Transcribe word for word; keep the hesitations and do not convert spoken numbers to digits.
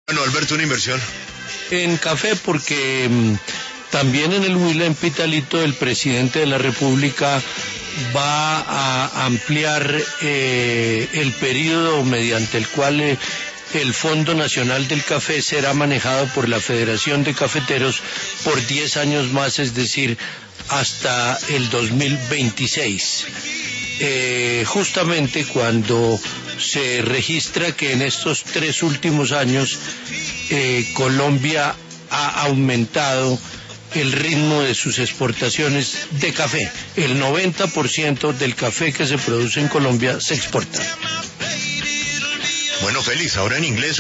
Bueno, Alberto, una inversión. En café, porque mmm, también en el Huila, en Pitalito, el presidente de la República va a ampliar eh, el periodo mediante el cual eh, el Fondo Nacional del Café será manejado por la Federación de Cafeteros por diez años más, es decir, hasta el dos mil veintiséis. Eh, justamente cuando se registra que en estos tres últimos años eh, Colombia ha aumentado el ritmo de sus exportaciones de café. El noventa por ciento del café que se produce en Colombia se exporta. Bueno, Félix, ahora en inglés.